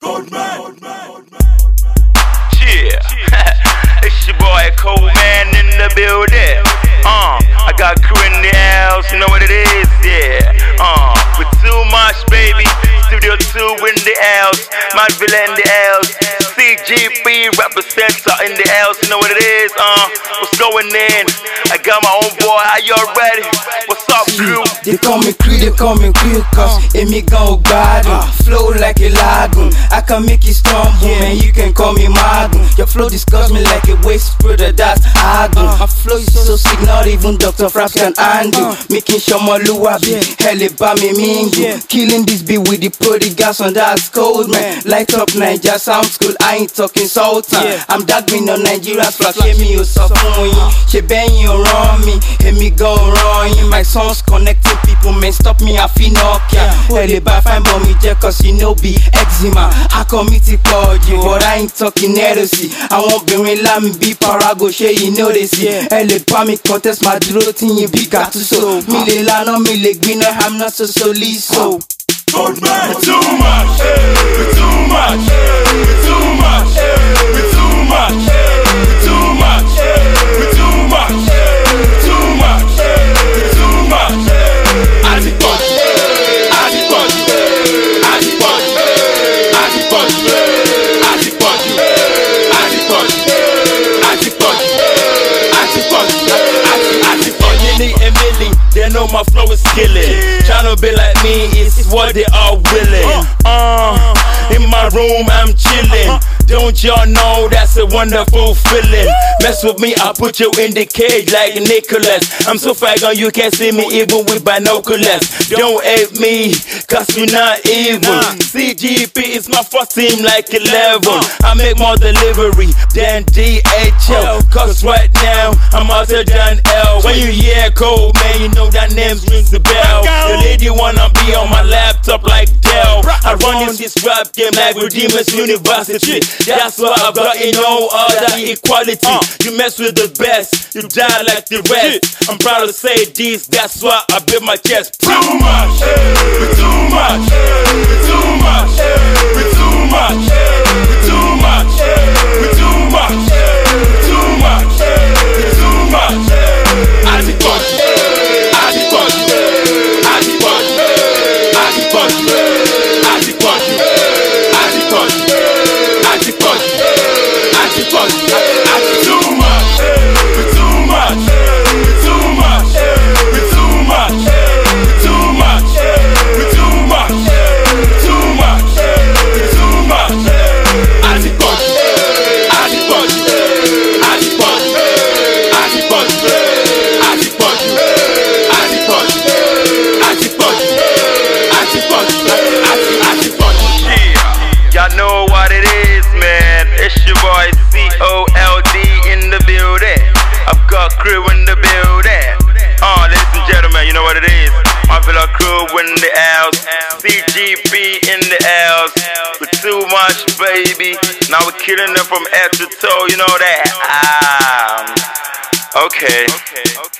Yeah, it's your boy Coleman in the building. I got crew in the house, you know what it is, yeah. With too much, baby. Studio 2 in the house, Madville in the house, CGP representer in the house, you know what it is, what's going in? I got my own boy, are you ready? What's up, crew? They call me crew, cause Emi gon' gbadun. Flow like a lagoon, I can make you stumble, man, you can call me Magun. Your flow disgusts me like a waste product, that's Agun. My flow is so sick, not even Dr. Fraps can undo. Making sure my Lua be hella by me mingle. Killing this beat with the prodigals on that's cold, man. Light up Niger sound school, I ain't talking Sultan. I'm dagging on Nigeria's flag, hear me, you suffer. She bang you around me, hear me go wrong. My songs connecting people, man, stop me, I feel no care. Hella by fine but me just cause you know be eczema. I commit it for you, but I ain't talking heresy. I won't be in lamb, be parago, you know this. Hella by me contest my throat in your big got to so. Me le lano, me le green, I'm not so liso. We're too much, we're too much, we're too much, we're too much, we're too much, we're too much, we're too much, we're too much. Antipode, antipode, antipode, antipode, antipode, antipode, antipode, antipode. Milli and Millie, they know my flow is killing. Tryna be like me is what they are willing. In my room I'm chilling. Don't y'all know that's a wonderful feeling? Mess with me, I'll put you in the cage like Nicholas. I'm so faggon you can't see me even with binoculars. Don't hate me, cause we not evil. CGP is my first team like 11. I make more delivery than DHL. Cause right now I'm hotter than L. When you hear Cold Man, you know that name rings the bell. The lady wanna be on my laptop like Dell. I run this rap game like Redeemers University. That's why I've got no other equality. You mess with the best, you die like the rest. I'm proud to say this, that's why I build my chest. Too much, we're too much, we're too much, we're too much, we're too much, we're too much, we're too much, we're too much. Antipode, antipode, antipode, antipode, antipode, antipode, antipode, antipode, too much, we're too much, we're too much, we're too much, we're too much, we're too much, we're too much, we're too much. Antipode, antipode, antipode, antipode, antipode, antipode, antipode, antipode. Y'all know what it is, man. It's your boy COLD in the building. I've got crew in the building. Ladies and gentlemen, you know what it is. My villa crew in the house, CGP in the house. With too much, baby. Now we're killing them from head to toe, you know that. Okay.